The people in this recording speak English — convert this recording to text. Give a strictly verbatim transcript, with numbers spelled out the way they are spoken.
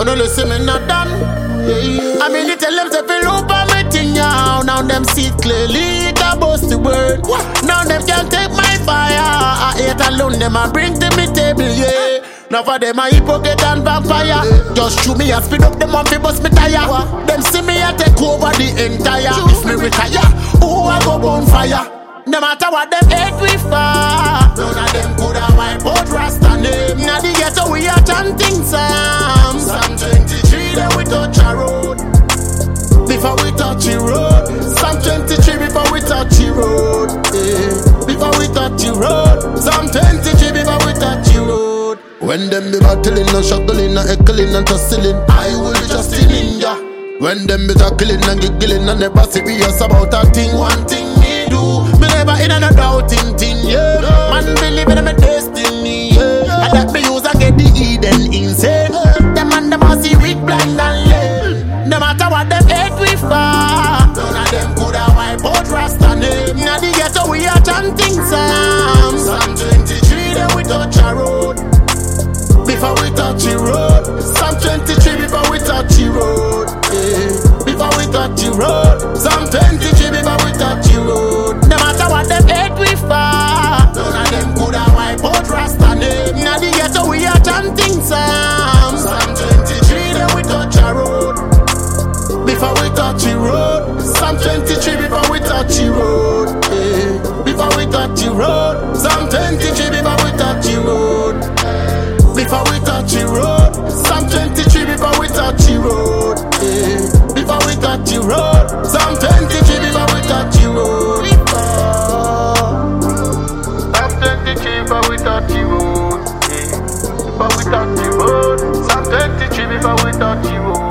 When you listen me not done. I mean you tell them to feel over me thing now. Now them see it clearly, it a bust the word. Now them can't take my fire. I hate alone, them I bring to me table, yeah. Now for them a hypocrite and vampire. Just shoot me and speed up them on fi bust me tire. Them see me I take over the entire. If me retire, who I go bonfire? No matter what them hate we for, none of them coulda wipe out Rasta name. Now the ghetto we are chanting Psalms. Psalm twenty-three then we touch a road. Before we touch the road, Psalm twenty-three before we touch the road. Yeah. Before we touch the road, Psalm twenty-three before we touch the road. When them be battling and struggling and heckling and tussling, I will be just in India. When them be tackling and giggling and never serious about a thing, one thing me do. Me never in and a doubting thing, yeah. Man believe in my destiny, yeah. And let me use and get the Eden insane. Them man them a see weak, blind and lame. No matter what them hate we for, none of them coulda wipe out Rasta name. Now the ghetto we are chanting Psalms. Psalm twenty-three then we touch a road. Before we touch the road, Psalm twenty-three before we touch the road, yeah. Before we touch the road, Psalm twenty-three before we touch the road. No matter what them hate we for, none of them coulda wipe out Rasta name. Now the ghetto we are chanting Psalms. Psalm twenty-three then we touch a road. Before we touch the road, Psalm twenty-three before we touch the road, yeah. Before we touch the road, Psalm twenty-three before we touch the road. Before we touch the road, Psalm twenty-three before we touch the road, yeah. Before we touch the road, Psalm twenty-three before we touch the road. Psalm twenty-three before we touch the road, yeah. Before we touch the road, Psalm twenty-three before we touch the road.